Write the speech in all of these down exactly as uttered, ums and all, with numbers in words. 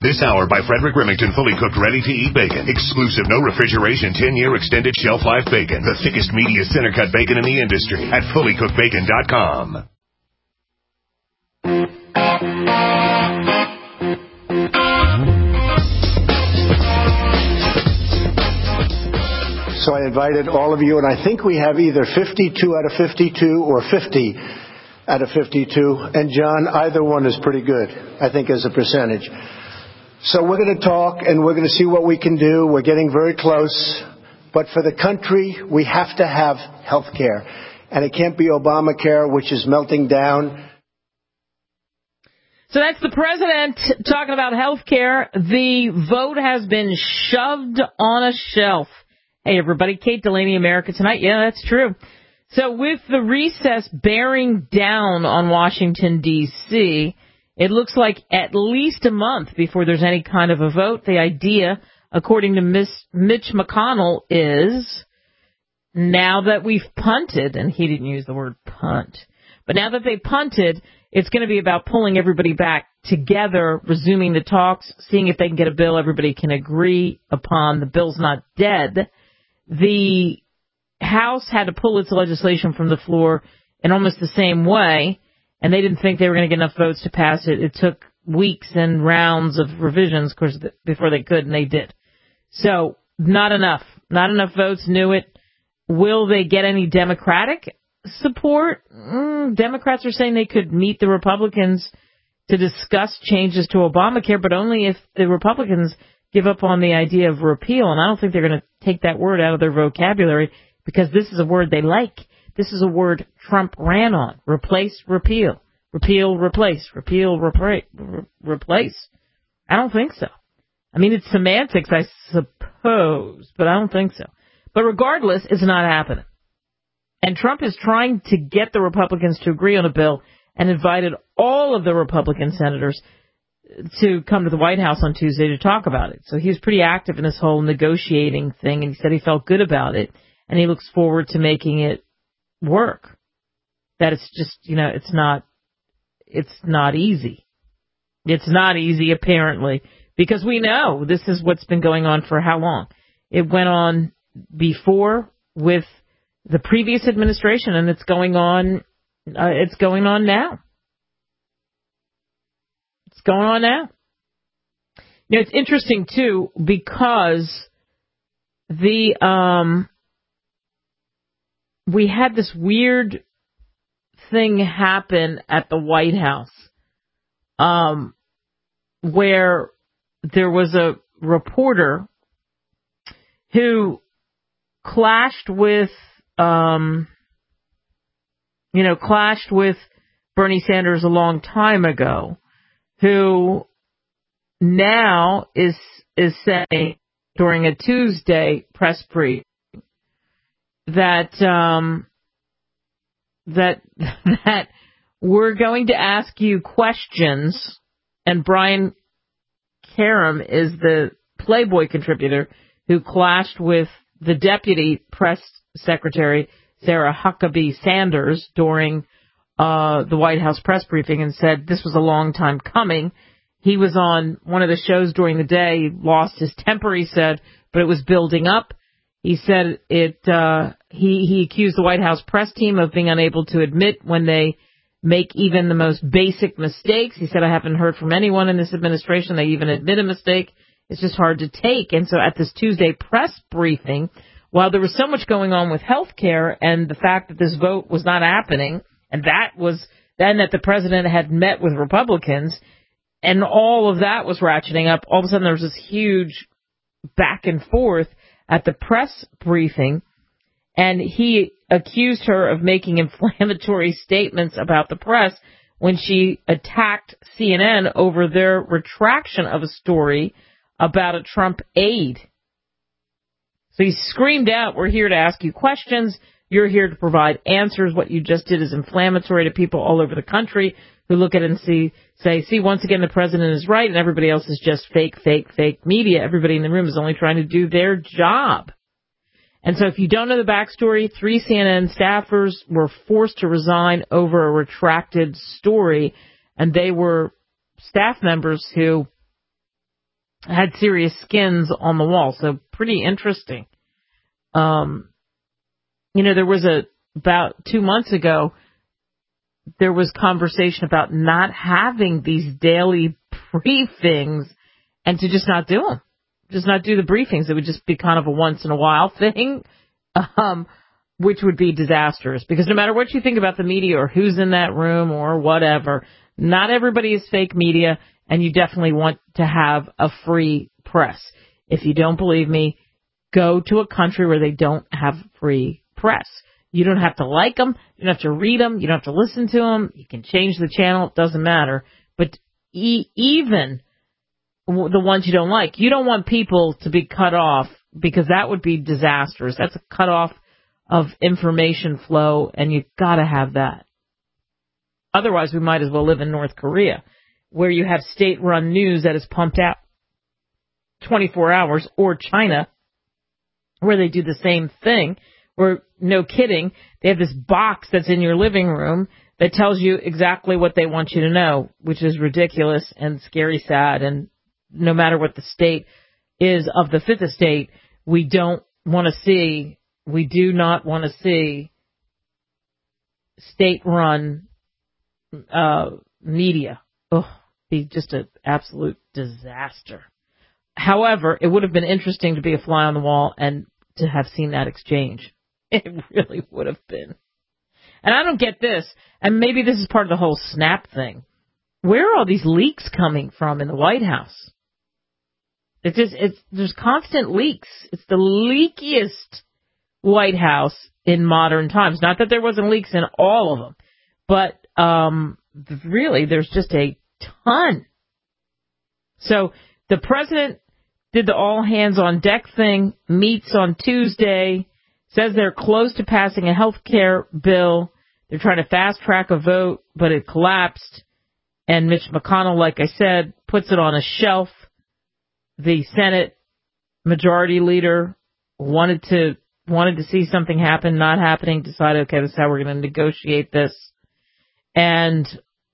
This hour by Frederick Remington, fully cooked, ready-to-eat bacon. Exclusive, no refrigeration, ten-year extended shelf life bacon. The thickest, meatiest, center-cut bacon in the industry at fully cooked bacon dot com. So I invited all of you, and I think we have either fifty-two out of fifty-two or fifty out of fifty-two. And John, either one is pretty good, I think, as a percentage. So we're going to talk, and we're going to see what we can do. We're getting very close. But for the country, we have to have health care. And it can't be Obamacare, which is melting down. So that's the president talking about health care. The vote has been shoved on a shelf. Hey, everybody, Kate Delaney, America Tonight. Yeah, that's true. So with the recess bearing down on Washington, D C, it looks like at least a month before there's any kind of a vote. The idea, according to Miss Mitch McConnell, is now that we've punted, and he didn't use the word punt, but now that they punted, it's going to be about pulling everybody back together, resuming the talks, seeing if they can get a bill everybody can agree upon. The bill's not dead. The House had to pull its legislation from the floor in almost the same way, and they didn't think they were going to get enough votes to pass it. It took weeks and rounds of revisions, of course, before they could, and they did. So, not enough. Not enough votes, knew it. Will they get any Democratic support? Mm, Democrats are saying they could meet the Republicans to discuss changes to Obamacare, but only if the Republicans give up on the idea of repeal. And I don't think they're going to take that word out of their vocabulary, because this is a word they like. This is a word Trump ran on. Replace, repeal. Repeal, replace. Repeal, repra- re- replace. I don't think so. I mean, it's semantics, I suppose, but I don't think so. But regardless, it's not happening. And Trump is trying to get the Republicans to agree on a bill and invited all of the Republican senators to come to the White House on Tuesday to talk about it. So he was pretty active in this whole negotiating thing, and he said he felt good about it, and he looks forward to making it work. That it's just, you know, it's not, it's not easy. It's not easy, apparently, because we know this is what's been going on for how long? It went on before with the previous administration, and it's going on, uh, it's going on now. It's going on now. You know, it's interesting, too, because the, um, we had this weird thing happen at the White House, um, where there was a reporter who clashed with, um, you know, clashed with Bernie Sanders a long time ago, who now is is saying during a Tuesday press brief that um, that that we're going to ask you questions, and Brian Karem is the Playboy contributor who clashed with the deputy press secretary, Sarah Huckabee Sanders, during uh, the White House press briefing, and said this was a long time coming. He was on one of the shows during the day, he lost his temper, he said, but it was building up. He said it. Uh, he, he accused the White House press team of being unable to admit when they make even the most basic mistakes. He said, I haven't heard from anyone in this administration they even admit a mistake. It's just hard to take. And so at this Tuesday press briefing, while there was so much going on with health care and the fact that this vote was not happening, and that was then that the president had met with Republicans, and all of that was ratcheting up, all of a sudden there was this huge back and forth at the press briefing, and he accused her of making inflammatory statements about the press when she attacked C N N over their retraction of a story about a Trump aide. So he screamed out, we're here to ask you questions, you're here to provide answers. What you just did is inflammatory to people all over the country who look at it and see, say, see, once again, the president is right and everybody else is just fake, fake, fake media. Everybody in the room is only trying to do their job. And so if you don't know the backstory, three C N N staffers were forced to resign over a retracted story, and they were staff members who had serious skins on the wall. So pretty interesting. Um, you know, there was a, about two months ago, there was conversation about not having these daily briefings and to just not do them. Just not do the briefings. It would just be kind of a once in a while thing, um, which would be disastrous. Because no matter what you think about the media or who's in that room or whatever, not everybody is fake media, and you definitely want to have a free press. If you don't believe me, go to a country where they don't have free press. You don't have to like them. You don't have to read them. You don't have to listen to them. You can change the channel. It doesn't matter. But e- even the ones you don't like, you don't want people to be cut off, because that would be disastrous. That's a cut off of information flow, and you've got to have that. Otherwise, we might as well live in North Korea, where you have state-run news that is pumped out twenty-four hours, or China, where they do the same thing, where, no kidding, they have this box that's in your living room that tells you exactly what they want you to know, which is ridiculous and scary sad. And no matter what the state is of the fifth estate, we don't want to see, we do not want to see state-run uh, media. Ugh, be just an absolute disaster. However, it would have been interesting to be a fly on the wall and to have seen that exchange. It really would have been. And I don't get this, and maybe this is part of the whole snap thing. Where are all these leaks coming from in the White House? It's just, it's, there's constant leaks. It's the leakiest White House in modern times. Not that there wasn't leaks in all of them, but um, really, there's just a ton. So the president did the all hands on deck thing, meets on Tuesday, says they're close to passing a health care bill. They're trying to fast track a vote, but it collapsed. And Mitch McConnell, like I said, puts it on a shelf. The Senate majority leader wanted to wanted to see something happen, not happening, decided, okay, this is how we're going to negotiate this. And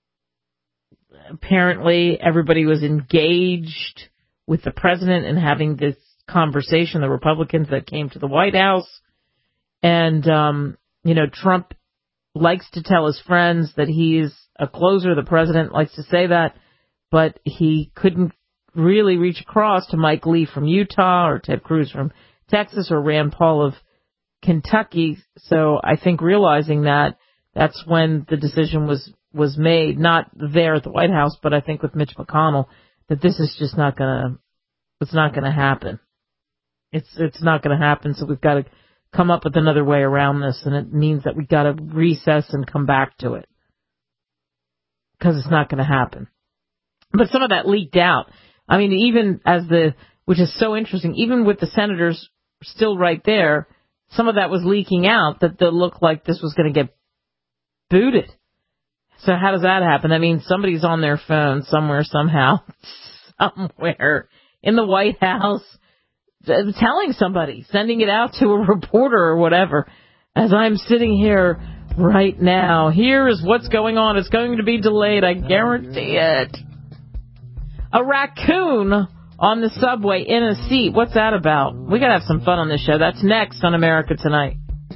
apparently everybody was engaged with the president in having this conversation, the Republicans that came to the White House. And, um, you know, Trump likes to tell his friends that he's a closer. The president likes to say that, but he couldn't really reach across to Mike Lee from Utah or Ted Cruz from Texas or Rand Paul of Kentucky. So I think realizing that, that's when the decision was, was made, not there at the White House, but I think with Mitch McConnell, that this is just not gonna, it's not gonna happen. It's, it's not gonna happen. So we've got to come up with another way around this, and it means that we've got to recess and come back to it. Because it's not gonna happen. But some of that leaked out. I mean, even as the, which is so interesting, even with the senators still right there, some of that was leaking out that it looked like this was going to get booted. So how does that happen? I mean, somebody's on their phone somewhere, somehow, somewhere in the White House, telling somebody, sending it out to a reporter or whatever. As I'm sitting here right now, here is what's going on. It's going to be delayed. I guarantee it. A raccoon on the subway in a seat. What's that about? We got to have some fun on this show. That's next on America Tonight.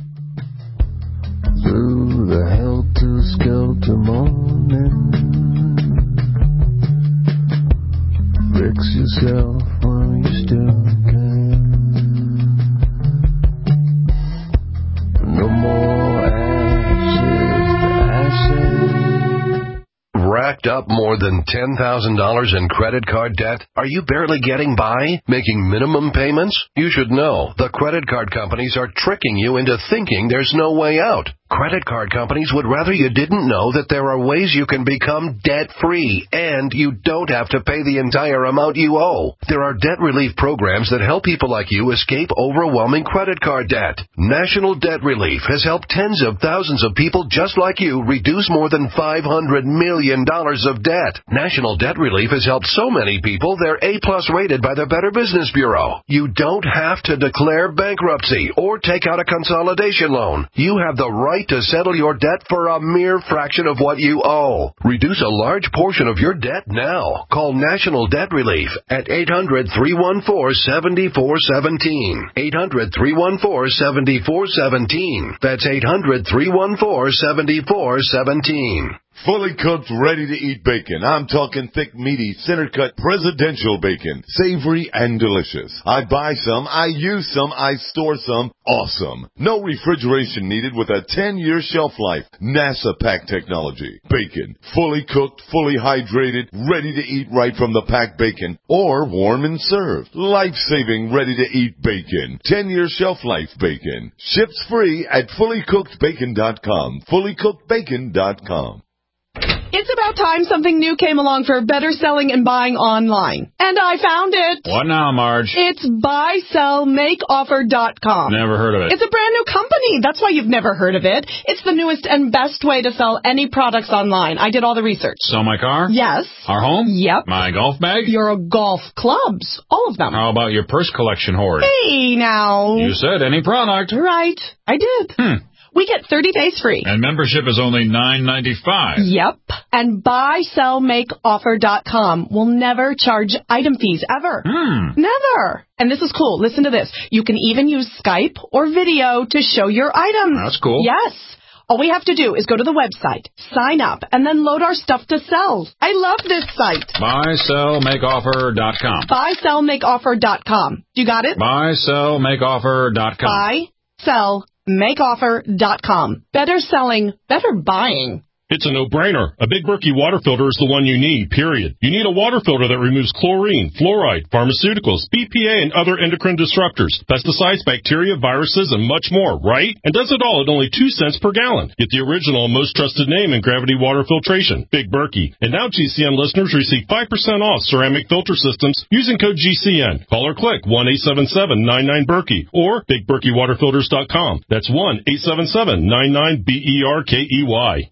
Through the helter-skelter morning, fix yourself while you still can. No more ashes to ashes. Racked up more than ten thousand dollars in credit card debt? Are you barely getting by? Making minimum payments? You should know the credit card companies are tricking you into thinking there's no way out. Credit card companies would rather you didn't know that there are ways you can become debt-free, and you don't have to pay the entire amount you owe. There are debt relief programs that help people like you escape overwhelming credit card debt. National Debt Relief has helped tens of thousands of people just like you reduce more than five hundred million dollars of debt. National Debt Relief has helped so many people they're A-plus rated by the Better Business Bureau. You don't have to declare bankruptcy or take out a consolidation loan. You have the right right to settle your debt for a mere fraction of what you owe. Reduce a large portion of your debt now. Call National Debt Relief at eight hundred, three one four, seven four one seven. eight hundred, three one four, seven four one seven. That's eight hundred, three one four, seven four one seven. Fully cooked, ready-to-eat bacon. I'm talking thick, meaty, center-cut presidential bacon. Savory and delicious. I buy some, I use some, I store some. Awesome. No refrigeration needed with a ten-year shelf life. NASA pack technology. Bacon. Fully cooked, fully hydrated, ready to eat right from the packed bacon. Or warm and served. Life-saving, ready-to-eat bacon. ten-year shelf life bacon. Ships free at fully cooked bacon dot com. fully cooked bacon dot com. It's about time something new came along for better selling and buying online. And I found it. What now, Marge? It's buy sell make offer dot com. Never heard of it. It's a brand new company. That's why you've never heard of it. It's the newest and best way to sell any products online. I did all the research. Sell my car? Yes. Our home? Yep. My golf bag? Your golf clubs. All of them. How about your purse collection hoard? Hey, now. You said any product. Right. I did. Hmm. We get thirty days free. And membership is only nine ninety-five. Yep. And buy sell make offer dot com will never charge item fees, ever. Hmm. Never. And this is cool. Listen to this. You can even use Skype or video to show your items. That's cool. Yes. All we have to do is go to the website, sign up, and then load our stuff to sell. I love this site. buy sell make offer dot com. buy sell make offer dot com. You got it? buy sell make offer dot com. buy sell make offer dot com. Better selling, better buying. It's a no-brainer. A Big Berkey water filter is the one you need, period. You need a water filter that removes chlorine, fluoride, pharmaceuticals, B P A, and other endocrine disruptors, pesticides, bacteria, viruses, and much more, right? And does it all at only two cents per gallon. Get the original and most trusted name in gravity water filtration, Big Berkey. And now G C N listeners receive five percent off ceramic filter systems using code G C N. Call or click one eight seven seven, nine nine, Berkey or big berkey water filters dot com. That's one eight seven seven, nine nine, B E R K E Y.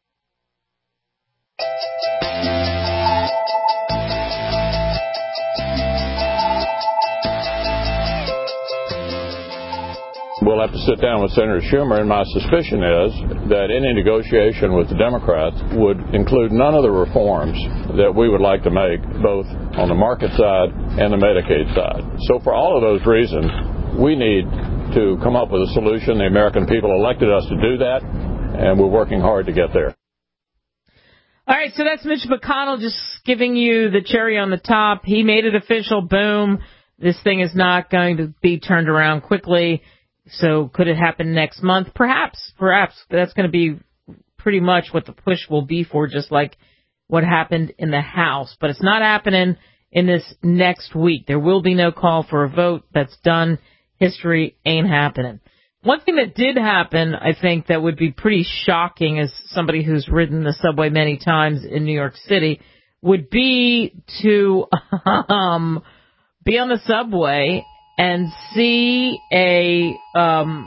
We'll have to sit down with Senator Schumer, and my suspicion is that any negotiation with the Democrats would include none of the reforms that we would like to make, both on the market side and the Medicaid side. So for all of those reasons, we need to come up with a solution. The American people elected us to do that, and we're working hard to get there. All right, so that's Mitch McConnell just giving you the cherry on the top. He made it official. Boom. This thing is not going to be turned around quickly. So could it happen next month? Perhaps. Perhaps. That's going to be pretty much what the push will be for, just like what happened in the House. But it's not happening in this next week. There will be no call for a vote. That's done. History ain't happening. One thing that did happen, I think, that would be pretty shocking as somebody who's ridden the subway many times in New York City, would be to um, be on the subway and see a, um,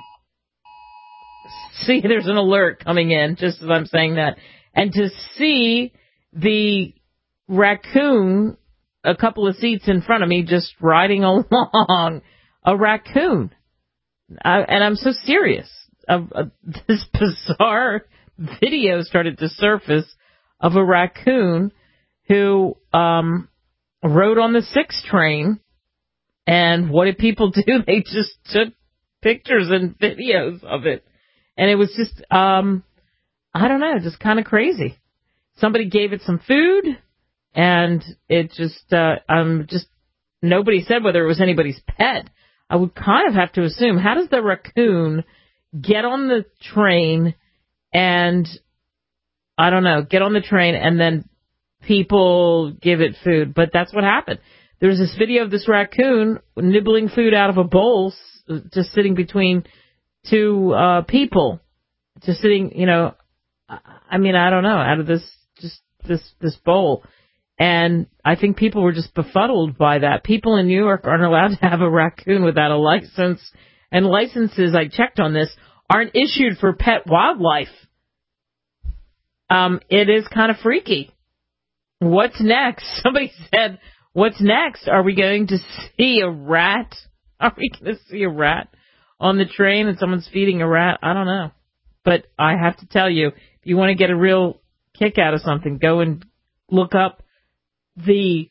see there's an alert coming in, just as I'm saying that, and to see the raccoon a couple of seats in front of me just riding along, a raccoon. I, and I'm so serious. Uh, uh, this bizarre video started to surface of a raccoon who um, rode on the six train. And what did people do? They just took pictures and videos of it. And it was just, um, I don't know, just kind of crazy. Somebody gave it some food, and it just, uh, um, just, nobody said whether it was anybody's pet. I would kind of have to assume, how does the raccoon get on the train and, I don't know, get on the train and then people give it food? But that's what happened. There's this video of this raccoon nibbling food out of a bowl, just sitting between two uh, people, just sitting, you know, I mean, I don't know, out of this, just this, this bowl. And I think people were just befuddled by that. People in New York aren't allowed to have a raccoon without a license. And licenses, I checked on this, aren't issued for pet wildlife. Um, it is kind of freaky. What's next? Somebody said, what's next? Are we going to see a rat? Are we going to see a rat on the train and someone's feeding a rat? I don't know. But I have to tell you, if you want to get a real kick out of something, go and look up the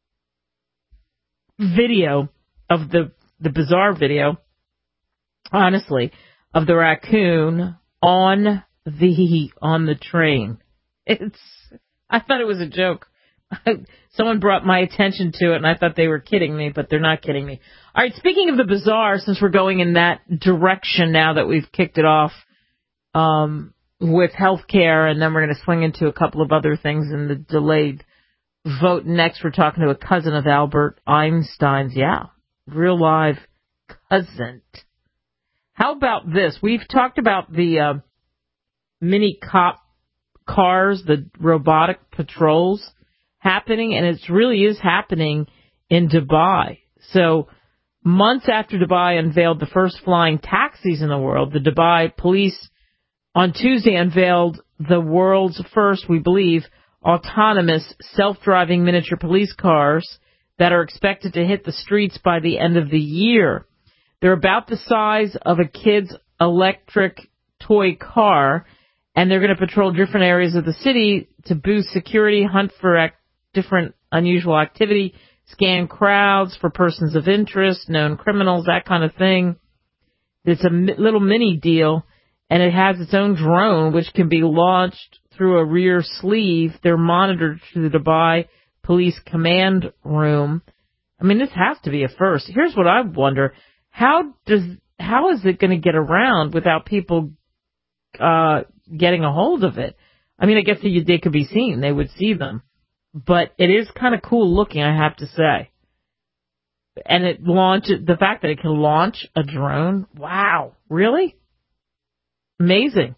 video of the, the bizarre video, honestly, of the raccoon on the, on the train. It's, I thought it was a joke. Someone brought my attention to it, and I thought they were kidding me, but they're not kidding me. All right, speaking of the bizarre, since we're going in that direction now that we've kicked it off um, with health care, and then we're going to swing into a couple of other things in the delayed vote. Next, we're talking to a cousin of Albert Einstein's. Yeah, real live cousin. How about this? We've talked about the uh, mini cop cars, the robotic patrols happening, and it really is happening in Dubai. So months after Dubai unveiled the first flying taxis in the world, the Dubai police on Tuesday unveiled the world's first, we believe, autonomous self-driving miniature police cars that are expected to hit the streets by the end of the year. They're about the size of a kid's electric toy car, and they're going to patrol different areas of the city to boost security, hunt for ac- different unusual activity, scan crowds for persons of interest, known criminals, that kind of thing. It's a mi- little mini deal, and it has its own drone, which can be launched through a rear sleeve. They're monitored through the Dubai Police Command Room. I mean, this has to be a first. Here's what I wonder. How does how is it going to get around without people uh, getting a hold of it? I mean, I guess they, they could be seen. They would see them. But it is kind of cool looking, I have to say. And it launches, the fact that it can launch a drone, wow, really? Amazing.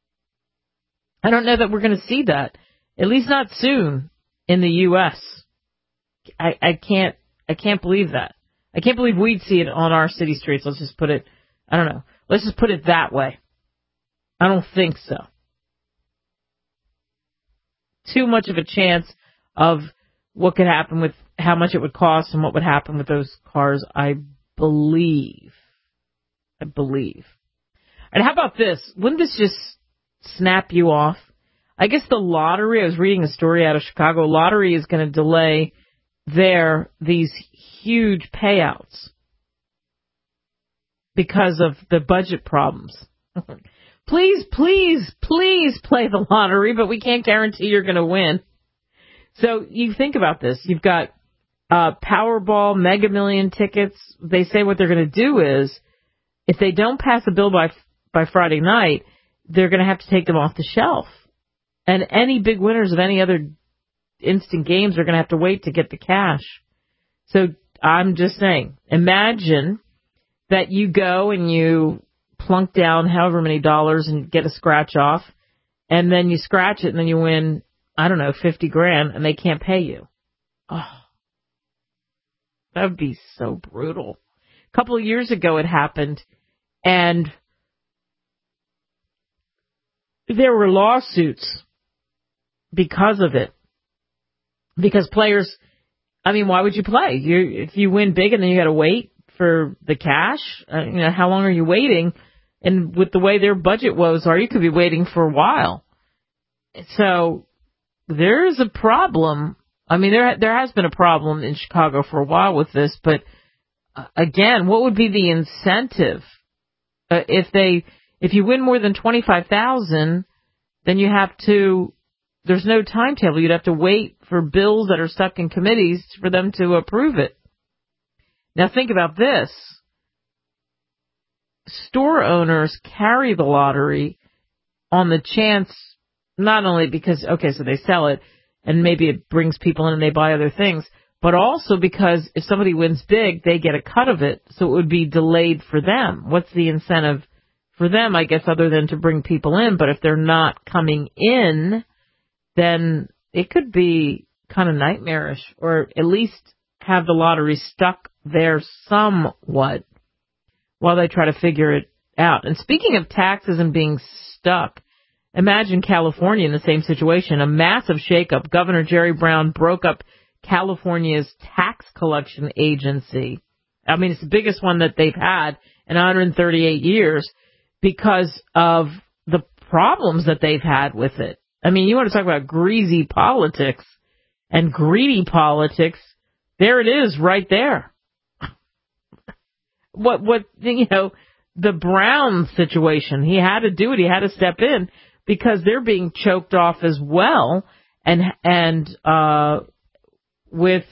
I don't know that we're going to see that, at least not soon in the U S. I, I can't, I can't believe that. I can't believe we'd see it on our city streets. Let's just put it, I don't know. Let's just put it that way. I don't think so. Too much of a chance of what could happen with how much it would cost and what would happen with those cars, I believe. I believe. And how about this? Wouldn't this just snap you off? I guess the lottery, I was reading a story out of Chicago, lottery is going to delay their, these huge payouts because of the budget problems. Please, please, please play the lottery, but we can't guarantee you're going to win. So you think about this. You've got uh, Powerball, Mega Million tickets. They say what they're going to do is, if they don't pass a bill by by Friday night, they're going to have to take them off the shelf. And any big winners of any other instant games are going to have to wait to get the cash. So I'm just saying, imagine that you go and you plunk down however many dollars and get a scratch off, and then you scratch it and then you win, I don't know, fifty grand, and they can't pay you. Oh, that would be so brutal. A couple of years ago it happened, and there were lawsuits because of it. Because players, I mean, why would you play? You, if you win big and then you got to wait for the cash, uh, you know, how long are you waiting? And with the way their budget woes are, you could be waiting for a while. So there is a problem. I mean, there there has been a problem in Chicago for a while with this, but uh, again, what would be the incentive uh, if they if you win more than twenty-five thousand, then you have to. There's no timetable. You'd have to wait for bills that are stuck in committees for them to approve it. Now think about this. Store owners carry the lottery on the chance, not only because, okay, so they sell it and maybe it brings people in and they buy other things, but also because if somebody wins big, they get a cut of it, so it would be delayed for them. What's the incentive for them, I guess, other than to bring people in? But if they're not coming in, then it could be kind of nightmarish, or at least have the lottery stuck there somewhat while they try to figure it out. And speaking of taxes and being stuck, imagine California in the same situation. A massive shakeup. Governor Jerry Brown broke up California's tax collection agency. I mean, it's the biggest one that they've had in one hundred thirty-eight years because of the problems that they've had with it. I mean, you want to talk about greasy politics and greedy politics. There it is right there. What, what, you know, the Brown situation, he had to do it. He had to step in because they're being choked off as well. And, and, uh, with,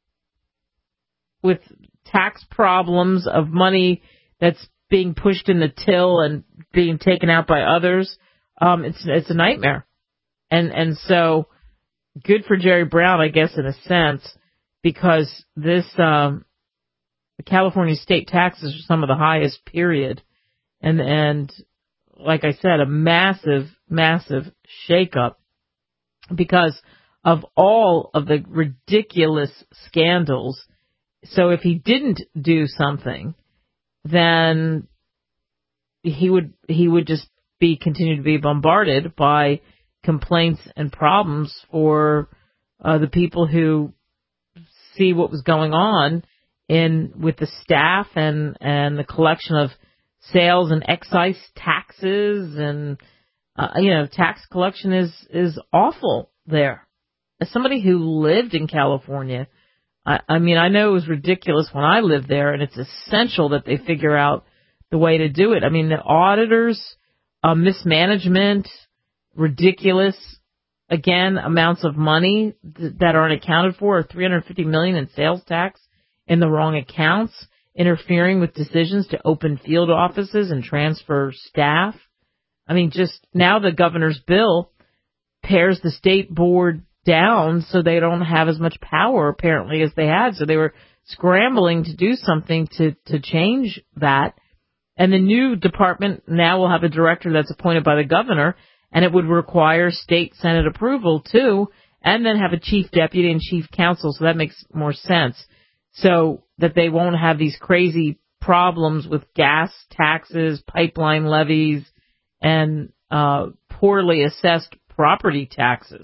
with tax problems of money that's being pushed in the till and being taken out by others, um, it's, it's a nightmare. And, and so good for Jerry Brown, I guess, in a sense, because this, um, California state taxes are some of the highest, period. And, and like I said, a massive, massive shakeup because of all of the ridiculous scandals. So if he didn't do something, then he would, he would just be, continue to be bombarded by complaints and problems for uh, the people who see what was going on in with the staff and, and the collection of sales and excise taxes and, uh, you know, tax collection is, is awful there. As somebody who lived in California, I, I mean, I know it was ridiculous when I lived there, and it's essential that they figure out the way to do it. I mean, the auditors, uh, mismanagement, ridiculous, again, amounts of money th- that aren't accounted for, three hundred fifty million dollars in sales tax in the wrong accounts, interfering with decisions to open field offices and transfer staff. I mean, just now the governor's bill pares the state board down so they don't have as much power, apparently, as they had. So they were scrambling to do something to, to change that. And the new department now will have a director that's appointed by the governor, and it would require state Senate approval, too, and then have a chief deputy and chief counsel. So that makes more sense. So that they won't have these crazy problems with gas taxes, pipeline levies, and uh, poorly assessed property taxes.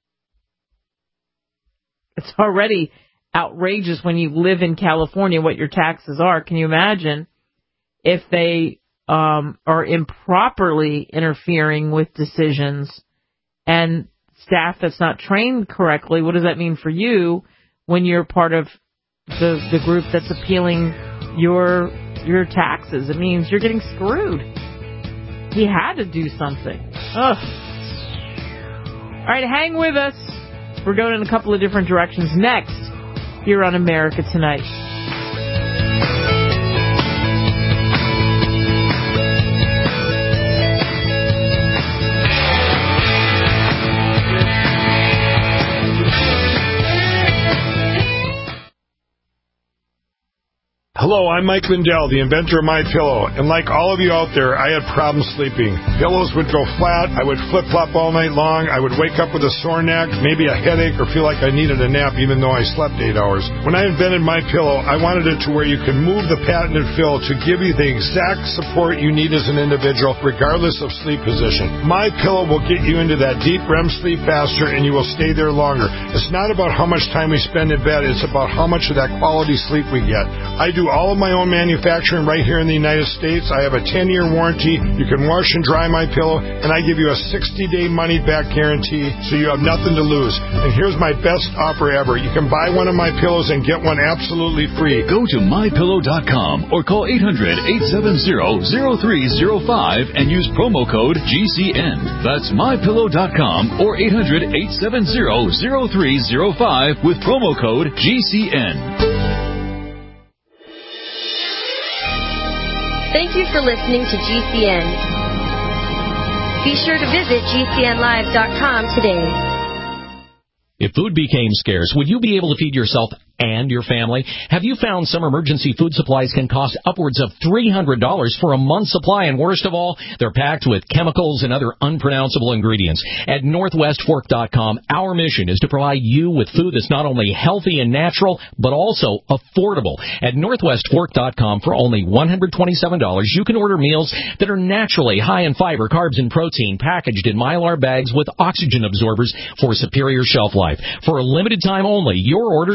It's already outrageous when you live in California what your taxes are. Can you imagine if they um, are improperly interfering with decisions and staff that's not trained correctly? What does that mean for you when you're part of the the group that's appealing your your taxes? It means you're getting screwed. He had to do something. Ugh. All right, hang with us. We're going in a couple of different directions next here on America Tonight. Hello, I'm Mike Lindell, the inventor of MyPillow, and like all of you out there, I had problems sleeping. Pillows would go flat, I would flip-flop all night long, I would wake up with a sore neck, maybe a headache, or feel like I needed a nap even though I slept eight hours. When I invented MyPillow, I wanted it to where you can move the patented fill to give you the exact support you need as an individual, regardless of sleep position. MyPillow will get you into that deep R E M sleep faster, and you will stay there longer. It's not about how much time we spend in bed, it's about how much of that quality sleep we get. I do all of my own manufacturing right here in the United States. I have a ten-year warranty. You can wash and dry my pillow, and I give you a sixty-day money-back guarantee, so you have nothing to lose. And here's my best offer ever. You can buy one of my pillows and get one absolutely free. Go to my pillow dot com or call eight hundred, eight seven zero, zero three zero five and use promo code G C N. That's my pillow dot com or eight hundred, eight seven zero, zero three zero five with promo code G C N. Thank you for listening to G C N. Be sure to visit G C N live dot com today. If food became scarce, would you be able to feed yourself and your family? Have you found some emergency food supplies can cost upwards of three hundred dollars for a month's supply? And worst of all, they're packed with chemicals and other unpronounceable ingredients. At Northwest Fork dot com, our mission is to provide you with food that's not only healthy and natural, but also affordable. At Northwest Fork dot com, for only one hundred twenty-seven dollars, you can order meals that are naturally high in fiber, carbs, and protein, packaged in Mylar bags with oxygen absorbers for superior shelf life. For a limited time only, your order ships free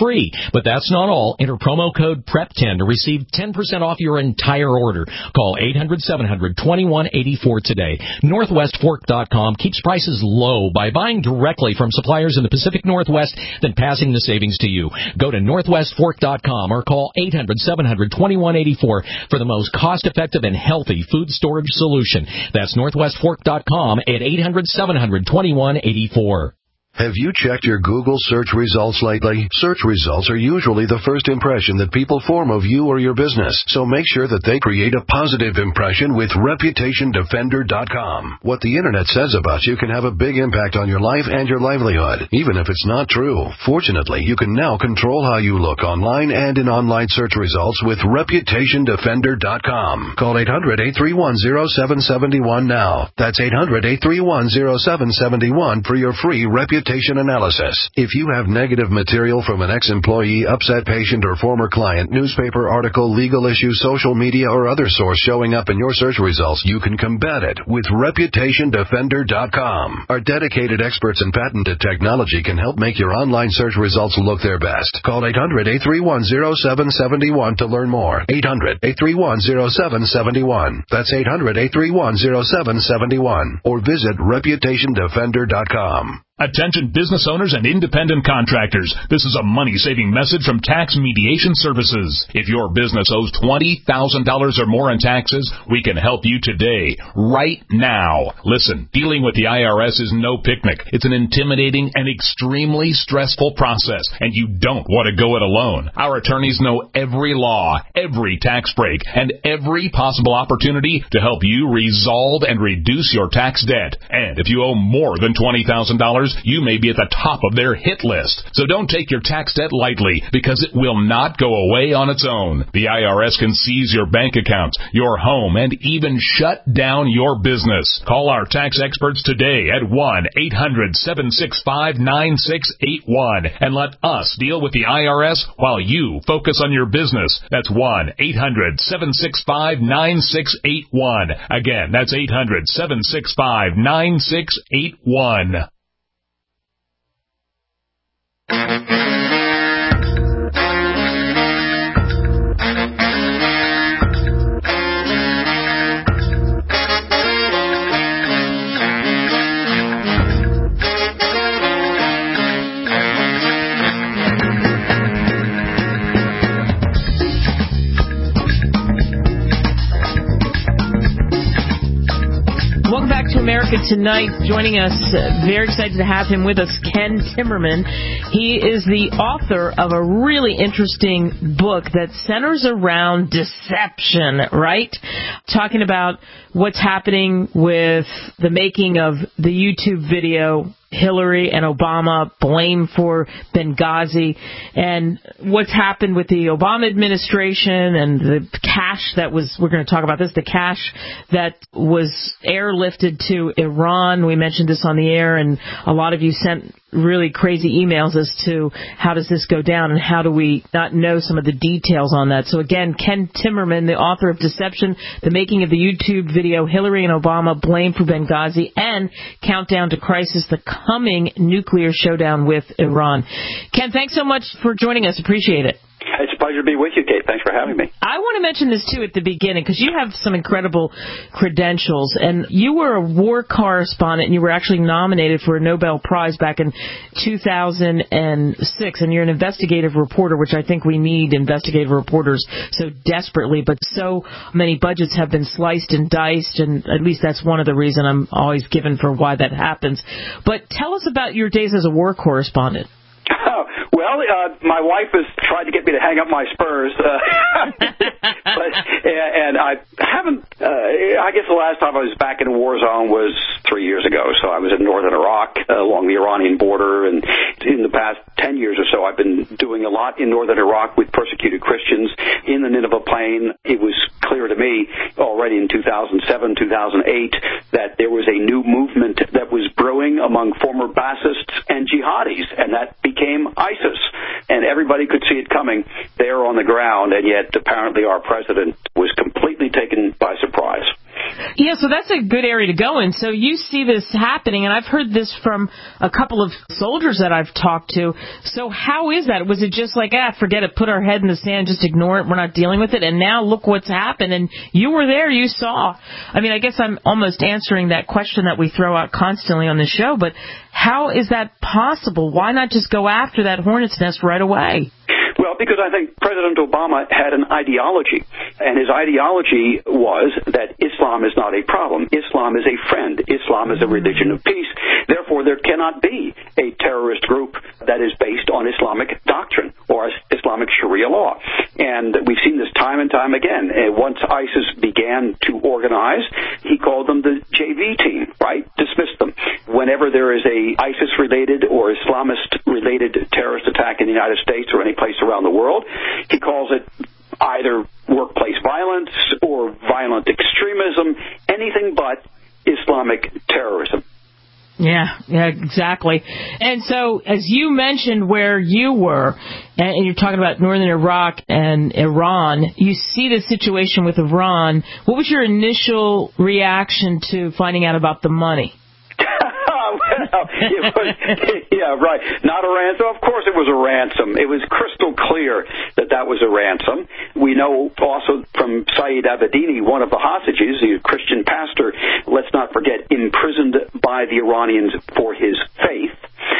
free. But that's not all. Enter promo code P R E P ten to receive ten percent off your entire order. Call eight hundred, seven hundred, twenty-one eighty-four today. Northwest Fork dot com keeps prices low by buying directly from suppliers in the Pacific Northwest, then passing the savings to you. Go to Northwest Fork dot com or call eight hundred, seven hundred, twenty-one eighty-four for the most cost-effective and healthy food storage solution. That's Northwest Fork dot com at eight hundred, seven hundred, twenty-one eighty-four. Have you checked your Google search results lately? Search results are usually the first impression that people form of you or your business, so make sure that they create a positive impression with Reputation Defender dot com. What the Internet says about you can have a big impact on your life and your livelihood, even if it's not true. Fortunately, you can now control how you look online and in online search results with Reputation Defender dot com. Call eight hundred, eight three one, zero seven seven one now. That's eight hundred, eight three one, zero seven seven one for your free reputation analysis. If you have negative material from an ex-employee, upset patient, or former client, newspaper article, legal issue, social media, or other source showing up in your search results, you can combat it with Reputation Defender dot com. Our dedicated experts in patented technology can help make your online search results look their best. Call eight hundred, eight three one, zero seven seven one to learn more. eight hundred, eight three one, zero seven seven one. That's eight hundred, eight three one, zero seven seven one. Or visit Reputation Defender dot com. Attention business owners and independent contractors. This is a money-saving message from Tax Mediation Services. If your business owes twenty thousand dollars or more in taxes, we can help you today, right now. Listen, dealing with the I R S is no picnic. It's an intimidating and extremely stressful process, and you don't want to go it alone. Our attorneys know every law, every tax break, and every possible opportunity to help you resolve and reduce your tax debt. And if you owe more than twenty thousand dollars, you may be at the top of their hit list. So don't take your tax debt lightly, because it will not go away on its own. The I R S can seize your bank accounts, your home, and even shut down your business. Call our tax experts today at one eight hundred, seven six five, nine six eight one and let us deal with the I R S while you focus on your business. That's one eight hundred, seven six five, nine six eight one. Again, that's eight hundred, seven six five, nine six eight one. Welcome back to America Tonight. Joining us, uh, very excited to have him with us, Ken Timmerman. He is the author of a really interesting book that centers around deception, right? Talking about what's happening with the making of the YouTube video Hillary and Obama blame for Benghazi, and what's happened with the Obama administration and the cash that was, we're going to talk about this, the cash that was airlifted to Iran. We mentioned this on the air, and a lot of you sent really crazy emails as to how does this go down and how do we not know some of the details on that. So again, Ken Timmerman, the author of Deception, the making of the YouTube video Hillary and Obama blame for Benghazi, and Countdown to Crisis, the coming nuclear showdown with Iran. Ken, thanks so much for joining us. Appreciate it. It's a pleasure to be with you, Kate. Thanks for having me. I want to mention this, too, at the beginning, because you have some incredible credentials. And you were a war correspondent, and you were actually nominated for a Nobel Prize back in two thousand six. And you're an investigative reporter, which I think we need investigative reporters so desperately. But so many budgets have been sliced and diced, and at least that's one of the reasons I'm always given for why that happens. But tell us about your days as a war correspondent. Oh, well, uh, my wife has tried to get me to hang up my spurs, uh, but, and I haven't, uh, I guess the last time I was back in a war zone was three years ago, so I was in northern Iraq uh, along the Iranian border, and in the past ten years or so I've been doing a lot in northern Iraq with persecuted Christians in the Nineveh Plain. It was clear to me already in two thousand seven, two thousand eight that there was a new movement that was brewing among former Baathists and jihadis, and that became ISIS, and everybody could see it coming there on the ground, and yet apparently our president was completely taken by surprise. Yeah, so that's a good area to go in. So you see this happening, and I've heard this from a couple of soldiers that I've talked to. So how is that? Was it just like, ah, forget it, put our head in the sand, just ignore it, we're not dealing with it, and now look what's happened, and you were there, you saw. I mean, I guess I'm almost answering that question that we throw out constantly on the show, but how is that possible? Why not just go after that hornet's nest right away? Well, because I think President Obama had an ideology, and his ideology was that Islam is not a problem. Islam is a friend. Islam is a religion of peace. Therefore, there cannot be a terrorist group that is based on Islamic doctrine or Islamic Sharia law. And we've seen this time and time again. Once ISIS began to organize, he called them the J V team, right? Dismissed them. Whenever there is a ISIS-related or Islamist-related terrorist attack in the United States or any place around the world, he calls it either workplace violence or violent extremism, anything but Islamic terrorism. Yeah, yeah, exactly. And so, as you mentioned where you were, and you're talking about northern Iraq and Iran, you see the situation with Iran. What was your initial reaction to finding out about the money? Well, it was, yeah, right. Not a ransom. Of course it was a ransom. It was crystal clear that that was a ransom. We know also from Saeed Abedini, one of the hostages, the Christian pastor, let's not forget, imprisoned by the Iranians for his faith.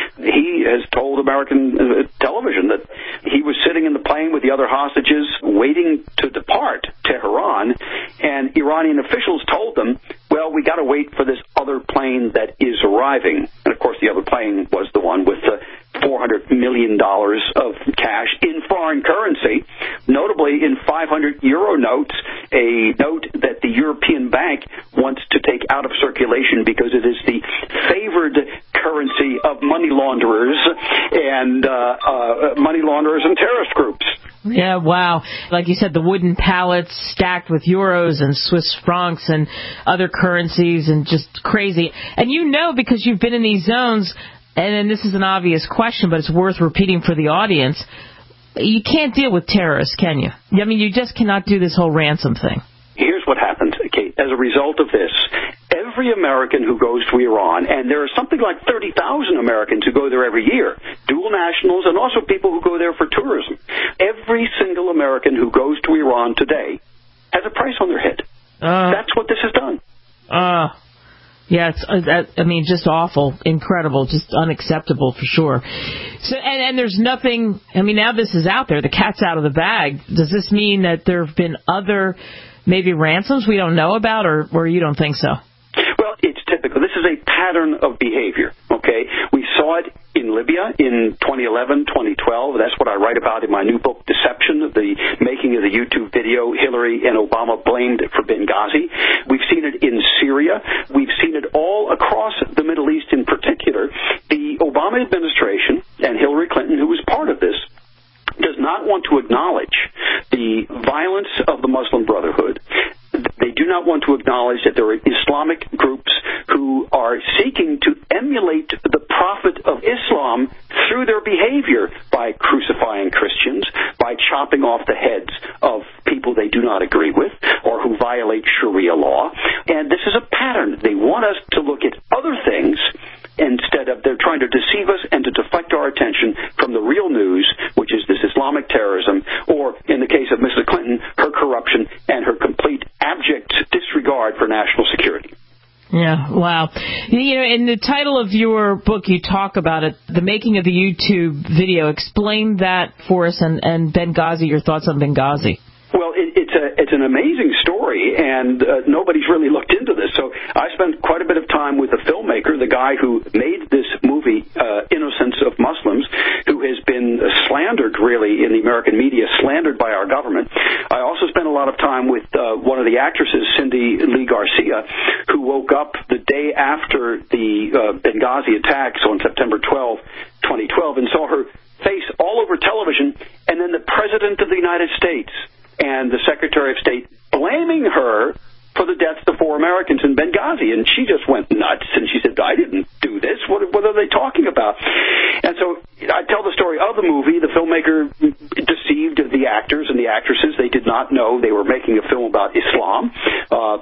He has told American uh, television that he was sitting in the plane with the other hostages waiting to depart Tehran, and Iranian officials told them, well, we got to wait for this other plane that is arriving. And, of course, the other plane was the one with the four hundred million dollars of cash in foreign currency, notably in five hundred euro notes, a note that the European Bank wants to take out of circulation because it is the favored currency of money launderers and uh, uh, money launderers and terrorist groups. Yeah, wow. Like you said, the wooden pallets stacked with euros and Swiss francs and other currencies and just crazy. And you know, because you've been in these zones, and then this is an obvious question, but it's worth repeating for the audience, you can't deal with terrorists, can you? I mean, you just cannot do this whole ransom thing. Here's what happened, Kate. As a result of this, every American who goes to Iran, and there are something like thirty thousand Americans who go there every year, dual nationals and also people who go there for tourism, every single American who goes to Iran today has a price on their head. Uh, That's what this has done. Uh, yeah, it's, uh, I mean, just awful, incredible, just unacceptable for sure. So, and, and there's nothing, I mean, now this is out there, the cat's out of the bag. Does this mean that there have been other maybe ransoms we don't know about, or, or you don't think so? Well, it's typical. This is a pattern of behavior, okay? We saw it in Libya in twenty eleven, twenty twelve. That's what I write about in my new book, Deception, the making of the YouTube video Hillary and Obama blamed for Benghazi. We've seen it in Syria. We've seen it all across the Middle East in particular. The Obama administration and Hillary Clinton, who was part of this, does not want to acknowledge the violence of the Muslim Brotherhood. They do not want to acknowledge that there are Islamic groups who are seeking to emulate the prophet of Islam through their behavior by crucifying Christians, by chopping off the heads of people they do not agree with or who violate Sharia law. And this is a pattern. They want us to look at other things instead of they're trying to deceive us and to deflect our attention from the real news, which is this Islamic terrorism, or in the case of Missus Clinton, her corruption and her complete abject disregard for national security. Yeah, wow. You know, in the title of your book, you talk about it, the making of the YouTube video. Explain that for us, and, and Benghazi, your thoughts on Benghazi. Well, it, it's a it's an amazing story, and uh, nobody's really looked into this. So I spent quite a bit of time with the filmmaker, the guy who made this movie, uh, Innocence of Muslims, who has been slandered, really, in the American media, slandered by our government. I also spent a lot of time with uh, one of the actresses, Cindy Lee Garcia, who woke up the day after the uh, Benghazi attacks on September twelfth, twenty twelve, and saw her face all over television, and then the President of the United States and the Secretary of State blaming her for the deaths of four Americans in Benghazi. And she just went nuts, and she said, I didn't do this. What, what are they talking about? And so I tell the story of the movie. The filmmaker deceived the actors and the actresses. They did not know they were making a film about Islam. Uh, but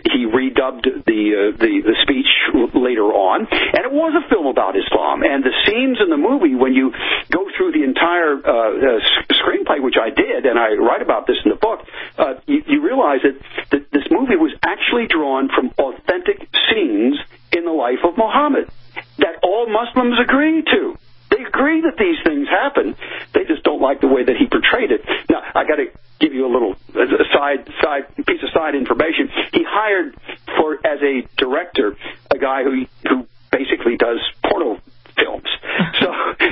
he redubbed the, uh, the the speech later on, and it was a film about Islam. And the scenes in the movie, when you go through the entire uh, uh, screenplay, which I did, and I write about this in the book, uh, you, you realize that, that this movie was actually drawn from authentic scenes in the life of Muhammad that all Muslims agree to. They agree that these things happen. They just don't like the way that he portrayed it. Now, I got to give you a little a side side piece of side information. He hired for as a director a guy who who basically does porno films. So,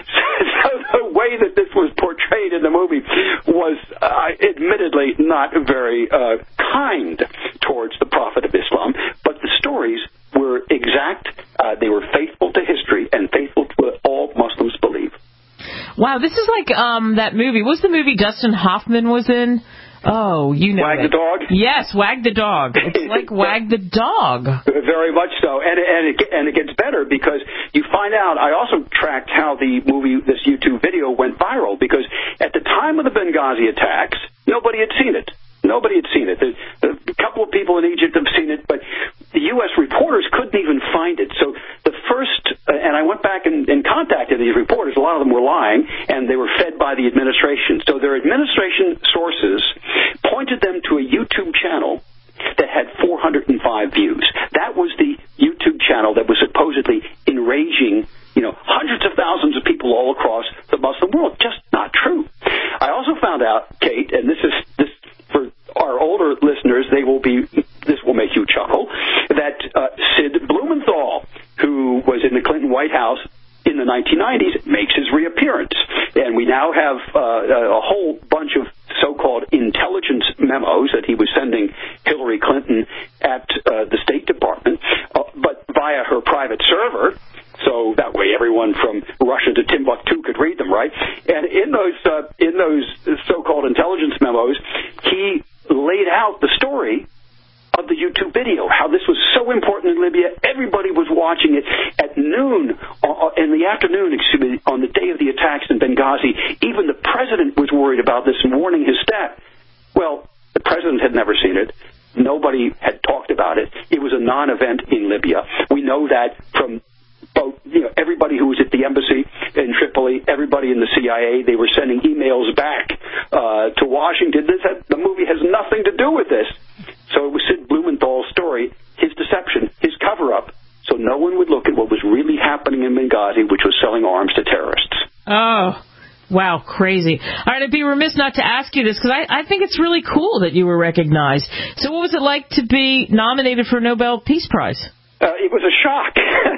so the way that this was portrayed in the movie was uh, admittedly not very uh, kind towards the Prophet of Islam, but the stories were exact. Uh, they were faithful to history and faithful to what all Muslims believe. Wow, this is like um that movie. What was the movie Dustin Hoffman was in? Oh, you know Wag it. the Dog? Yes, Wag the Dog. It's like Wag the Dog. Very much so. And, and, it, and it gets better because you find out, I also tracked how the movie, this YouTube video, went viral because at the time of the Benghazi attacks, nobody had seen it. Nobody had seen it. A couple of people in Egypt have seen it, but the U S reporters couldn't even find it. So the first, uh, and I went back and, and contacted these reporters. A lot of them were lying, and they were fed by the administration. So their administration sources pointed them to a YouTube channel that had four hundred five views. That was the YouTube channel that was supposedly enraging, you know, hundreds of thousands of people all across the Muslim world. Just not true. I also found out, Kate, and this is this. For our older listeners, they will be. This will make you chuckle. That uh, Sid Blumenthal, who was in the Clinton White House in the nineteen nineties, makes his reappearance, and we now have uh, a whole bunch of so-called intelligence memos that he was sending Hillary Clinton at uh, the State Department, uh, but via her private server. So that way, everyone from Russia to Timbuktu could read them, right? And in those uh, in those so-called intelligence memos, he laid out the story of the YouTube video, how this was so important in Libya. Everybody was watching it at noon, uh, in the afternoon, excuse me, on the day of the attacks in Benghazi. Even the president was worried about this and warning his staff. Well, the president had never seen it. Nobody had talked about it. It was a non-event in Libya. We know that from both, you know, everybody who was at the embassy in Tripoli, everybody in the C I A, they were sending emails back uh, to Washington. This had, the movie has nothing to do with this. So it was Sid Blumenthal's story, his deception, his cover-up, so no one would look at what was really happening in Benghazi, which was selling arms to terrorists. Oh, wow, crazy. All right, I'd be remiss not to ask you this, because I, I think it's really cool that you were recognized. So what was it like to be nominated for a Nobel Peace Prize? Uh, it was a shock.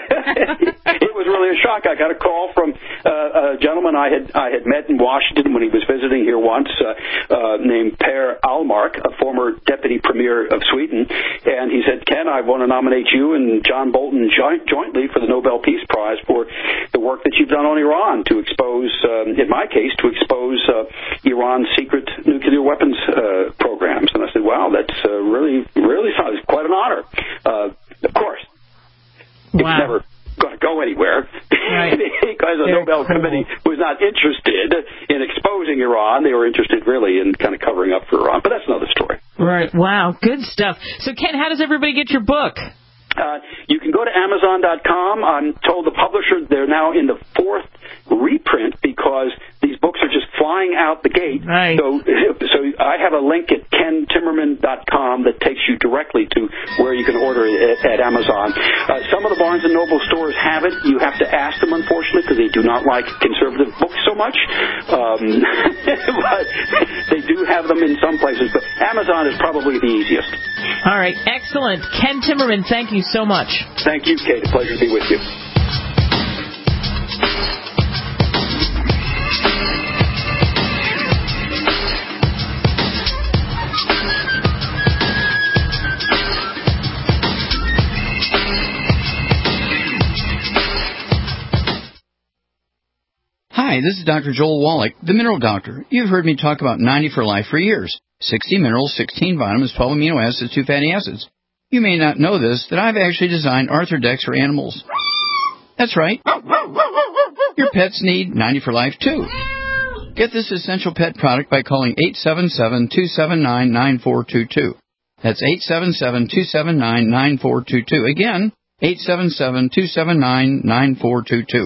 It was really a shock. I got a call from uh, a gentleman I had I had met in Washington when he was visiting here once, uh, uh, named Per Ahlmark, a former deputy premier of Sweden, and he said, "Ken, I want to nominate you and John Bolton joint, jointly for the Nobel Peace Prize for the work that you've done on Iran to expose, um, in my case, to expose uh, Iran's secret nuclear weapons uh, programs." And I said, "Wow, that's uh, really, really it's quite an honor." Uh, of course. It was Wow. never going to go anywhere Right. because the Very Nobel cool. Committee was not interested in exposing Iran. They were interested really in kind of covering up for Iran. But that's another story. Right. Wow. Good stuff. So, Ken, how does everybody get your book? Uh, you can go to Amazon dot com. I'm told the publisher, they're now in the fourth reprint because these books are just flying out the gate. Right. So, so I have a link at Ken Timmerman dot com that takes you directly to where you can order it at, at Amazon. Uh, some of the Barnes and Noble stores have it. You have to ask them, unfortunately, because they do not like conservative books so much. Um, but they do have them in some places. But Amazon is probably the easiest. All right. Excellent. Ken Timmerman, thank you so much. Thank you, Kate. A pleasure to be with you. Hi, this is Doctor Joel Wallach, the Mineral Doctor. You've heard me talk about ninety for Life for years. sixty minerals, sixteen vitamins, twelve amino acids, two fatty acids. You may not know this, that I've actually designed Arthrodex for animals. That's right. Your pets need ninety for Life, too. Get this essential pet product by calling eight seven seven, two seven nine, nine four two two. That's eight seven seven, two seven nine, nine four two two. Again, eight seven seven, two seven nine, nine four two two.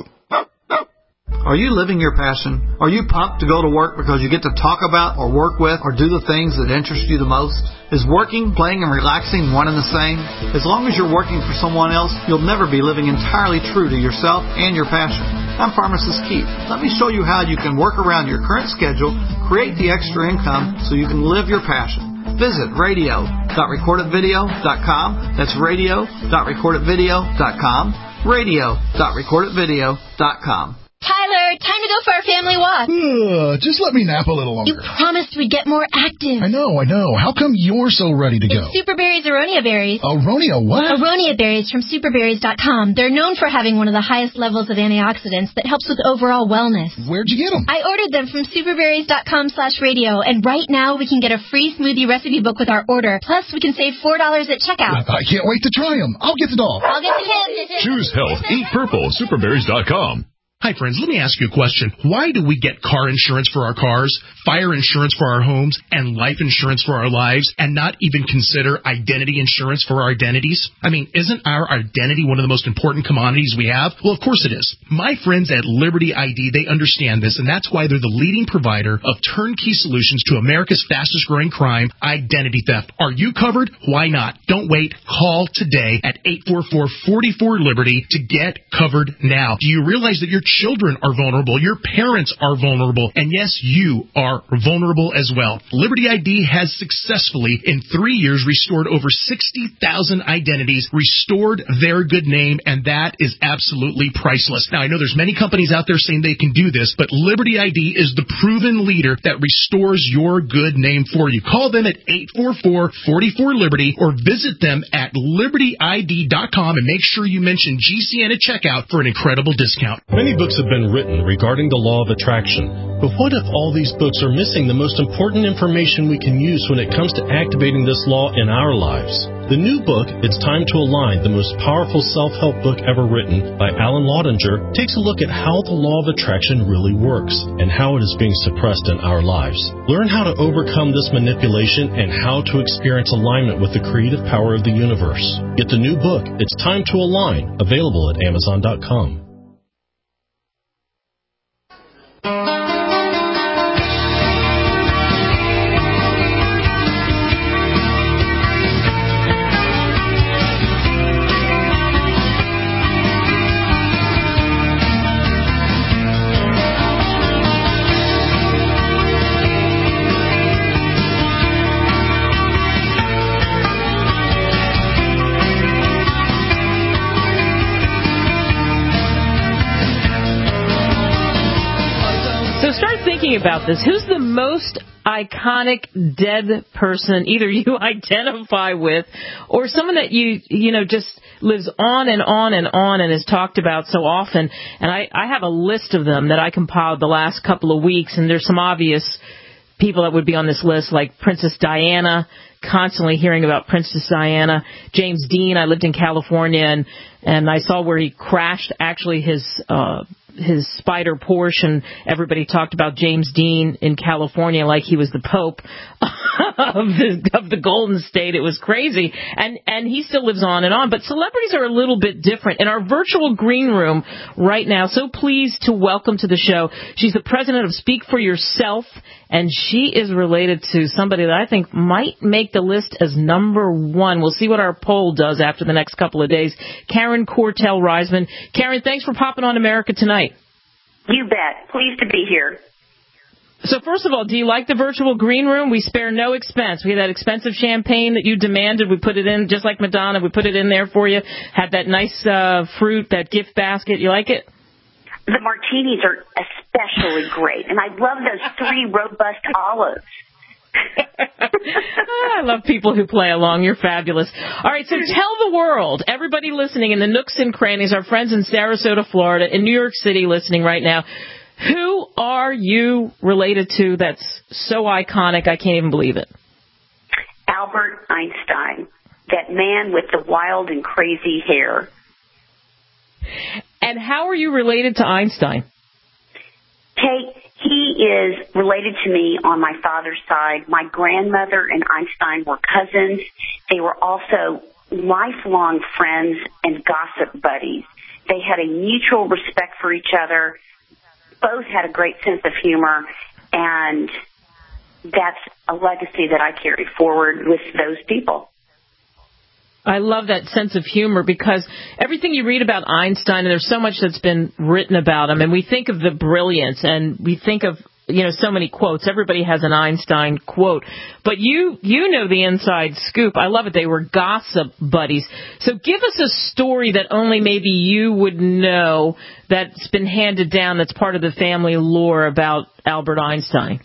Are you living your passion? Are you pumped to go to work because you get to talk about or work with or do the things that interest you the most? Is working, playing, and relaxing one and the same? As long as you're working for someone else, you'll never be living entirely true to yourself and your passion. I'm Pharmacist Keith. Let me show you how you can work around your current schedule, create the extra income so you can live your passion. Visit radio dot record it video dot com. That's radio dot record it video dot com. radio dot record it video dot com. Tyler, time to go for our family walk. Uh, just let me nap a little longer. You promised we'd get more active. I know, I know. How come you're so ready to go? It's Superberry's Aronia Berries. Aronia what? Aronia Berries from superberries dot com. They're known for having one of the highest levels of antioxidants that helps with overall wellness. Where'd you get them? I ordered them from superberries dot com slash radio, and right now we can get a free smoothie recipe book with our order. Plus, we can save four dollars at checkout. I can't wait to try them. I'll get the dog. I'll get the kid. Choose health. Eat purple. superberries dot com. Hi, friends. Let me ask you a question. Why do we get car insurance for our cars, fire insurance for our homes, and life insurance for our lives, and not even consider identity insurance for our identities? I mean, isn't our identity one of the most important commodities we have? Well, of course it is. My friends at Liberty I D, they understand this, and that's why they're the leading provider of turnkey solutions to America's fastest-growing crime, identity theft. Are you covered? Why not? Don't wait. Call today at eight four four, four four, Liberty to get covered now. Do you realize that your children are vulnerable, your parents are vulnerable, and yes, you are vulnerable as well. Liberty I D has successfully, in three years, restored over sixty thousand identities, restored their good name, and that is absolutely priceless. Now, I know there's many companies out there saying they can do this, but Liberty I D is the proven leader that restores your good name for you. Call them at eight four four, four four, Liberty or visit them at liberty I D dot com and make sure you mention G C N at checkout for an incredible discount. Many books have been written regarding the law of attraction, but what if all these books are missing the most important information we can use when it comes to activating this law in our lives? The new book, It's Time to Align, the most powerful self-help book ever written by Alan Laudinger, takes a look at how the law of attraction really works and how it is being suppressed in our lives. Learn how to overcome this manipulation and how to experience alignment with the creative power of the universe. Get the new book, It's Time to Align, available at amazon dot com. About this, who's the most iconic dead person either you identify with or someone that you you know just lives on and on and on and is talked about so often? And I, I have a list of them that I compiled the last couple of weeks, and there's some obvious people that would be on this list, like Princess Diana. Constantly hearing about Princess Diana. James Dean. I lived in California, and and I saw where he crashed actually his uh his Spider Porsche, and everybody talked about James Dean in California like he was the Pope of the of the Golden State. It was crazy, and and he still lives on and on. But celebrities are a little bit different. In our virtual green room right now, so pleased to welcome to the show. She's the president of Speak for Yourself, and she is related to somebody that I think might make the list as number one. We'll see what our poll does after the next couple of days. Karen Cortell Reisman. Karen, thanks for popping on America Tonight. You bet. Pleased to be here. So first of all, do you like the virtual green room? We spare no expense. We had that expensive champagne that you demanded. We put it in, just like Madonna. We put it in there for you. Had that nice uh, fruit, that gift basket. You like it? The martinis are especially great, and I love those three robust olives. I love people who play along. You're fabulous. All right, so tell the world, everybody listening in the nooks and crannies, our friends in Sarasota, Florida, in New York City listening right now, who are you related to that's so iconic I can't even believe it? Albert Einstein, that man with the wild and crazy hair. And how are you related to Einstein? Kate, He is related to me on my father's side. My grandmother and Einstein were cousins. They were also lifelong friends and gossip buddies. They had a mutual respect for each other. Both had a great sense of humor, and that's a legacy that I carry forward with those people. I love that sense of humor because everything you read about Einstein, and there's so much that's been written about him, and we think of the brilliance, and we think of, you know, so many quotes. Everybody has an Einstein quote. But you you know the inside scoop. I love it. They were gossip buddies. So give us a story that only maybe you would know that's been handed down, that's part of the family lore about Albert Einstein.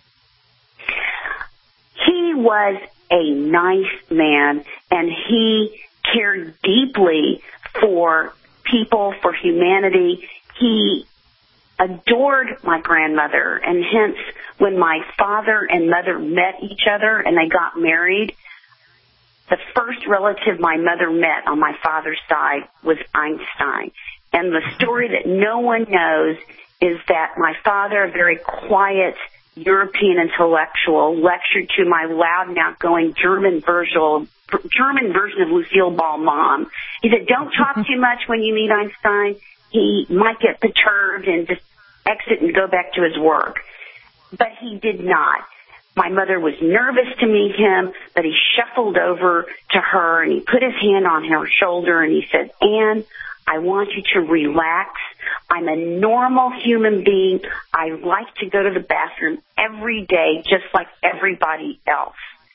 He was a nice man, and he cared deeply for people, for humanity. He adored my grandmother, and hence when my father and mother met each other and they got married, the first relative my mother met on my father's side was Einstein. And the story that no one knows is that my father, a very quiet European intellectual, lectured to my loud and outgoing German version, German version of Lucille Ball mom. He said, don't talk too much when you meet Einstein. He might get perturbed and just exit and go back to his work. But he did not. My mother was nervous to meet him, but he shuffled over to her and he put his hand on her shoulder and he said, Anne, I want you to relax. I'm a normal human being. I like to go to the bathroom every day, just like everybody else.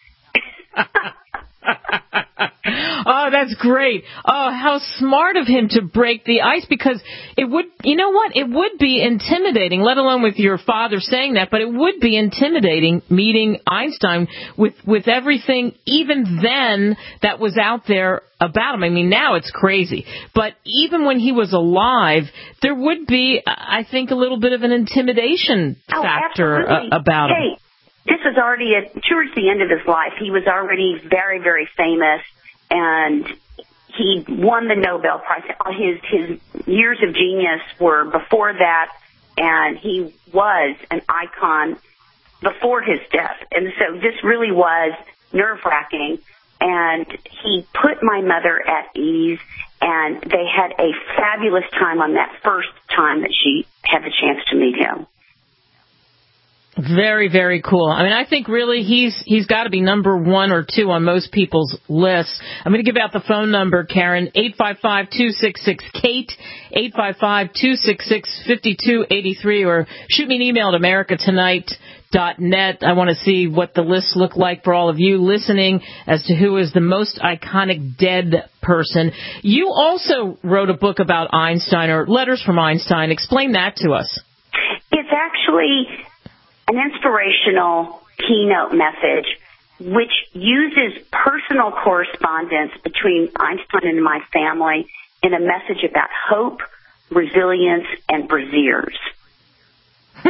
Oh, that's great. Oh, how smart of him to break the ice, because it would, you know what, it would be intimidating, let alone with your father saying that, but it would be intimidating meeting Einstein with, with everything even then that was out there about him. I mean, now it's crazy. But even when he was alive, there would be, I think, a little bit of an intimidation oh, factor uh, about hey. him. This was already, at, towards the end of his life, he was already very, very famous, and he won the Nobel Prize. His, his years of genius were before that, and he was an icon before his death. And so this really was nerve-wracking, and he put my mother at ease, and they had a fabulous time on that first time that she had the chance to meet him. Very, very cool. I mean, I think really he's he's got to be number one or two on most people's lists. I'm going to give out the phone number, Karen, eight five five, two six six, Kate, eight five five, two six six, five two eight three, or shoot me an email at america tonight dot net. I want to see what the lists look like for all of you listening as to who is the most iconic dead person. You also wrote a book about Einstein, or letters from Einstein. Explain that to us. It's actually an inspirational keynote message which uses personal correspondence between Einstein and my family in a message about hope, resilience, and brassieres. Now,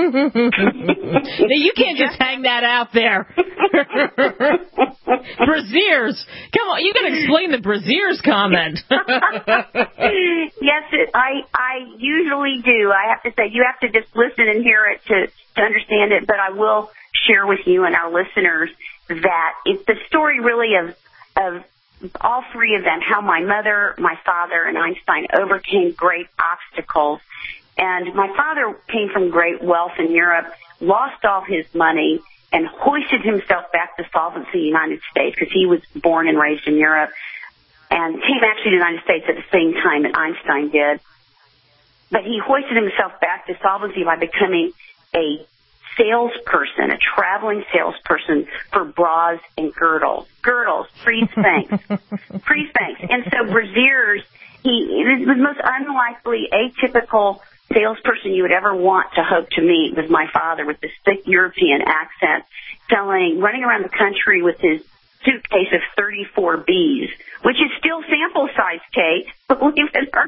you can't just hang that out there. Brassieres. Come on, you got to explain the brassieres comment. Yes, it, I I usually do. I have to say, you have to just listen and hear it to, to understand it, but I will share with you and our listeners that it's the story really of of all three of them, how my mother, my father, and Einstein overcame great obstacles. And my father came from great wealth in Europe, lost all his money, and hoisted himself back to solvency in the United States because he was born and raised in Europe, and came actually to the United States at the same time that Einstein did. But he hoisted himself back to solvency by becoming a salesperson, a traveling salesperson for bras and girdles. Girdles, free Spanx. Free Spanx. And so brassieres, he it was the most unlikely, atypical salesperson you would ever want to hope to meet was my father, with this thick European accent, selling, running around the country with his suitcase of thirty-four B's, which is still sample size, Kate, believe it or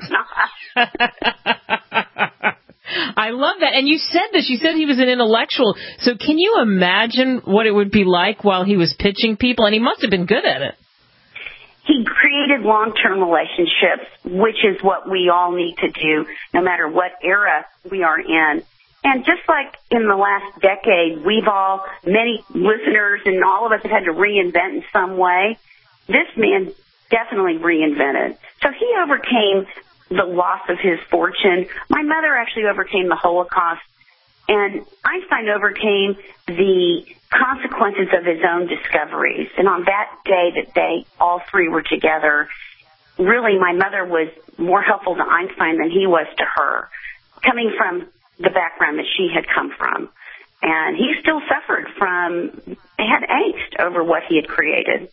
not. I love that. And you said this. You said he was an intellectual. So can you imagine what it would be like while he was pitching people? And he must have been good at it. He created long-term relationships, which is what we all need to do, no matter what era we are in. And just like in the last decade, we've all, many listeners and all of us have had to reinvent in some way. This man definitely reinvented. So he overcame the loss of his fortune. My mother actually overcame the Holocaust. And Einstein overcame the consequences of his own discoveries. And on that day that they, all three were together, really my mother was more helpful to Einstein than he was to her, coming from the background that she had come from. And he still suffered from, he had angst over what he had created.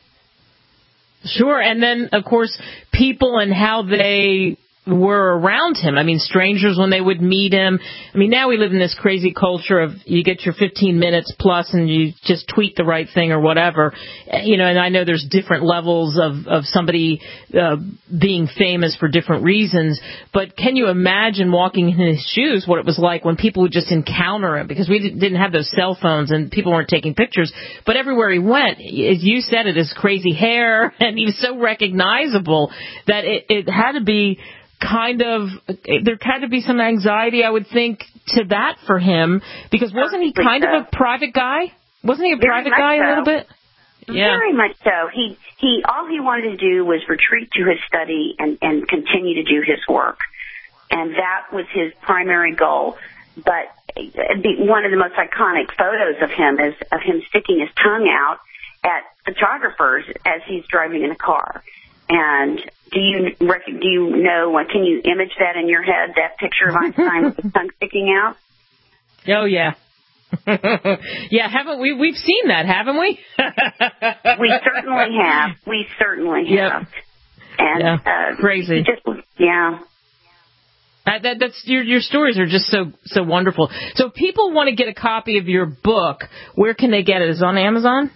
Sure, and then, of course, people and how they were around him. I mean, strangers when they would meet him. I mean, now we live in this crazy culture of you get your fifteen minutes plus and you just tweet the right thing or whatever. You know, and I know there's different levels of, of somebody uh, being famous for different reasons, but can you imagine walking in his shoes, what it was like when people would just encounter him? Because we didn't have those cell phones and people weren't taking pictures, but everywhere he went, as you said, it his crazy hair, and he was so recognizable that it, it had to be kind of, there had to be some anxiety, I would think, to that for him, because wasn't he kind of a private guy? Wasn't he a private guy a little bit? Yeah. Very much so. He, he, all he wanted to do was retreat to his study and, and continue to do his work. And that was his primary goal. But one of the most iconic photos of him is of him sticking his tongue out at photographers as he's driving in a car. And do you do you know, can you image that in your head, that picture of Einstein with his tongue sticking out? Oh, yeah. Yeah, haven't we? We've seen that, haven't we? We certainly have. We certainly have. Yep. And yeah. uh, Crazy. Just, yeah. Uh, that, that's your your stories are just so so wonderful. So if people want to get a copy of your book, where can they get it? Is it on Amazon?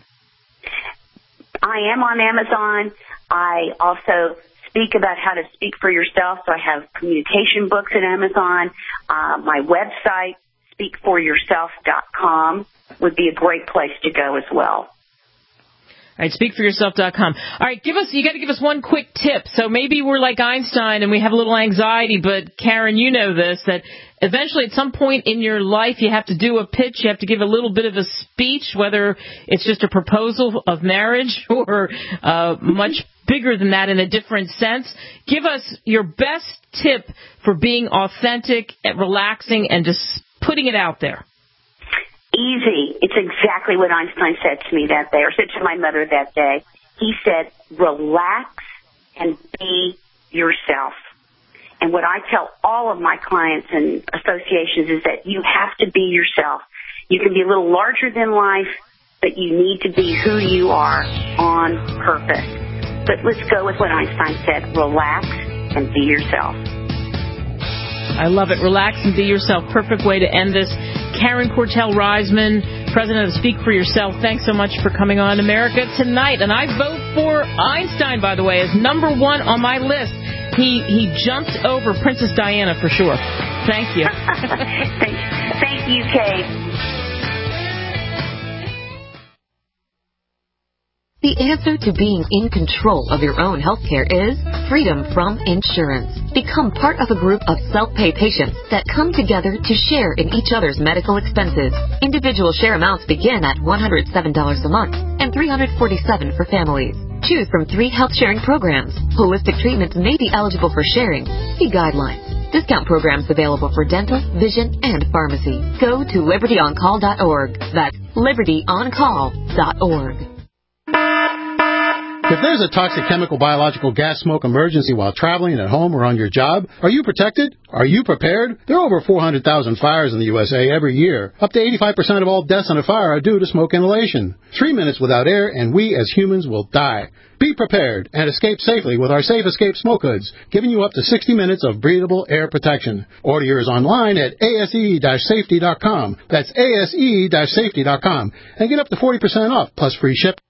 I am on Amazon. I also speak about how to speak for yourself, so I have communication books at Amazon. Uh, my website, speak for yourself dot com, would be a great place to go as well. All right, speak for yourself dot com. All right, give us, you got to give us one quick tip. So maybe we're like Einstein and we have a little anxiety, but Karen, you know this, that eventually at some point in your life you have to do a pitch, you have to give a little bit of a speech, whether it's just a proposal of marriage or uh, much bigger than that in a different sense. Give us your best tip for being authentic and relaxing and just putting it out there. Easy. It's exactly what Einstein said to me that day, or said to my mother that day. He said, relax and be yourself. And what I tell all of my clients and associations is that you have to be yourself. You can be a little larger than life, but you need to be who you are on purpose. But let's go with what Einstein said, relax and be yourself. I love it. Relax and be yourself. Perfect way to end this. Karen Cortell-Reisman, president of Speak for Yourself, thanks so much for coming on America Tonight. And I vote for Einstein, by the way, as number one on my list. He he jumped over Princess Diana for sure. Thank you. thank, thank you, Kay. The answer to being in control of your own healthcare is freedom from insurance. Become part of a group of self-pay patients that come together to share in each other's medical expenses. Individual share amounts begin at one hundred seven dollars a month and three hundred forty-seven dollars for families. Choose from three health sharing programs. Holistic treatments may be eligible for sharing. See guidelines. Discount programs available for dental, vision, and pharmacy. Go to liberty on call dot org. That's liberty on call dot org. If there's a toxic chemical, biological, gas, smoke emergency while traveling at home or on your job, are you protected? Are you prepared? There are over four hundred thousand fires in the U S A every year. Up to eighty-five percent of all deaths in a fire are due to smoke inhalation. Three minutes without air and we as humans will die. Be prepared and escape safely with our Safe Escape Smoke Hoods, giving you up to sixty minutes of breathable air protection. Order yours online at A S E safety dot com. That's A S E safety dot com. And get up to forty percent off plus free shipping.